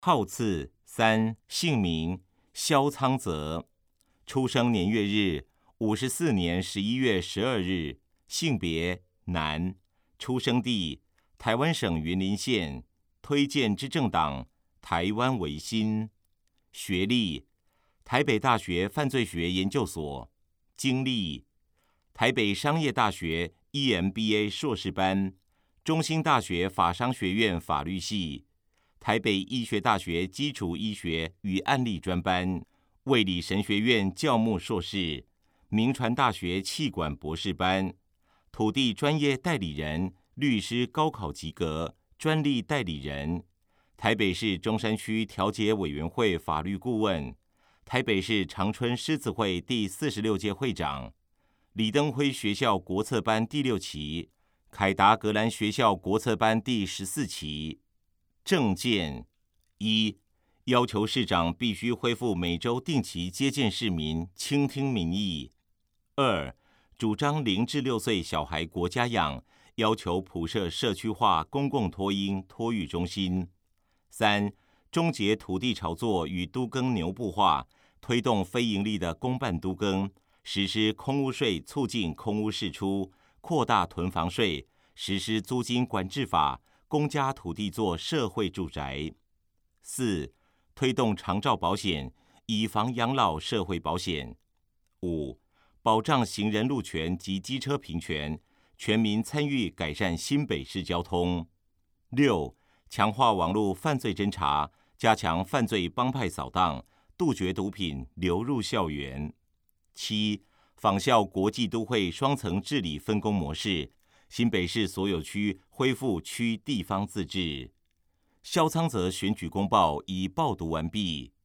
号次3，姓名萧苍泽，出生年月日54年11月12日，性别男，出生地台湾省云林县，推荐之政党台湾维新，学历台北大学犯罪学研究所，经历台北商业大学 EMBA 硕士班，中兴大学法商学院法律系，台北医学大学基础医学与案例专班，卫理神学院教牧硕士，铭传大学企管博士班，土地专业代理人，律师高考及格，专利代理人，台北市中山区调解委员会法律顾问，台北市长春狮子会第46届会长，李登辉学校国策班第6期，凯达格兰学校国策班第14期。政见1，要求市长必须恢复每周定期接见市民，倾听民意。2，主张0至6岁小孩国家养，要求普设社区化公共托婴托育中心。3，终结土地炒作与都更牛步化，推动非营利的公办都更，实施空屋税，促进空屋释出，扩大囤房税，实施租金管制法，公家土地作社会住宅。4，推动长照保险，以房养老社会保险。5，保障行人路权及机车平权，全民参与改善新北市交通。6，强化网络犯罪侦查，加强犯罪帮派扫荡，杜绝毒品流入校园。7，仿效国际都会双层治理分工模式，新北市所有区恢复区地方自治。萧苍泽选举公报已报读完毕。